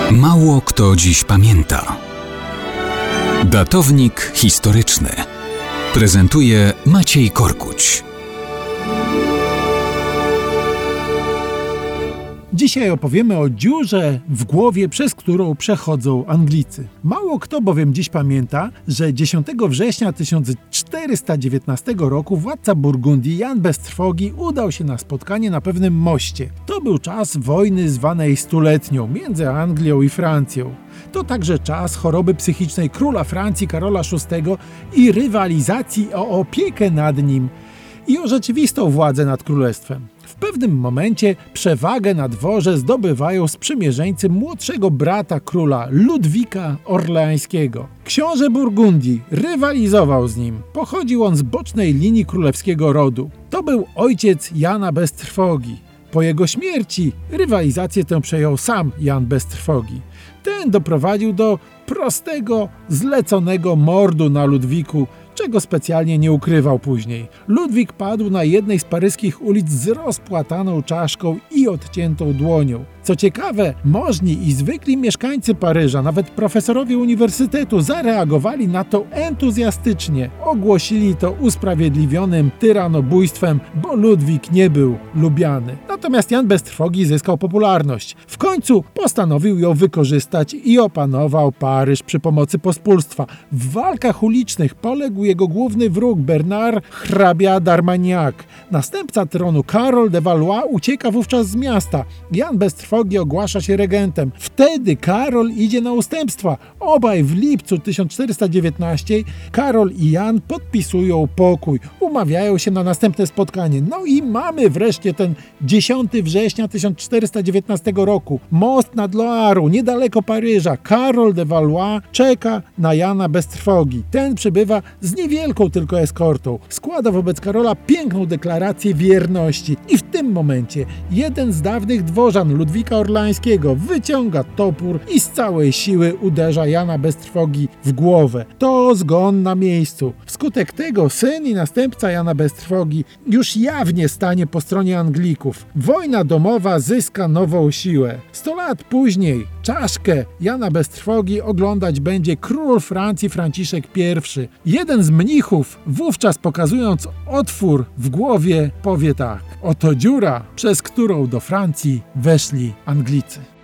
Mało kto dziś pamięta. Datownik historyczny prezentuje Maciej Korkuć. Dzisiaj opowiemy o dziurze w głowie, przez którą przechodzą Anglicy. Mało kto bowiem dziś pamięta, że 10 września 1419 roku władca Burgundii Jan Beztrwogi udał się na spotkanie na pewnym moście. To był czas wojny zwanej stuletnią między Anglią i Francją. To także czas choroby psychicznej króla Francji Karola VI i rywalizacji o opiekę nad nim i o rzeczywistą władzę nad królestwem. W pewnym momencie przewagę na dworze zdobywają sprzymierzeńcy młodszego brata króla Ludwika Orleańskiego. Książę Burgundii rywalizował z nim. Pochodził on z bocznej linii królewskiego rodu. To był ojciec Jana Beztrwogi. Po jego śmierci rywalizację tę przejął sam Jan Beztrwogi. Ten doprowadził do prostego, zleconego mordu na Ludwiku, czego specjalnie nie ukrywał później. Ludwik padł na jednej z paryskich ulic z rozpłataną czaszką i odciętą dłonią. Co ciekawe, możni i zwykli mieszkańcy Paryża, nawet profesorowie uniwersytetu, zareagowali na to entuzjastycznie. Ogłosili to usprawiedliwionym tyranobójstwem, bo Ludwik nie był lubiany. Natomiast Jan Beztrwogi zyskał popularność. W końcu postanowił ją wykorzystać i opanował Paryż przy pomocy pospólstwa. W walkach ulicznych poległ jego główny wróg Bernard hrabia d'Armagnac. Następca tronu Karol de Valois ucieka wówczas z miasta. Jan Beztrwogi ogłasza się regentem. Wtedy Karol idzie na ustępstwa. Obaj w lipcu 1419 Karol i Jan podpisują pokój. Umawiają się na następne spotkanie. No i mamy wreszcie ten 10 września 1419 roku. Most nad Loarą, niedaleko Paryża. Karol de Valois czeka na Jana Beztrwogi. Ten przybywa z niewielką tylko eskortą. Składa wobec Karola piękną deklarację wierności. I w tym momencie jeden z dawnych dworzan Ludwika Orleańskiego wyciąga topór i z całej siły uderza Jana Beztrwogi w głowę. To zgon na miejscu. Wskutek tego syn i następca Jana Beztrwogi już jawnie stanie po stronie Anglików. Wojna domowa zyska nową siłę. 100 lat później czaszkę Jana Beztrwogi oglądać będzie król Francji Franciszek I. Jeden z mnichów, wówczas pokazując otwór w głowie, powie tak: oto dziura, przez którą do Francji weszli Anglicy.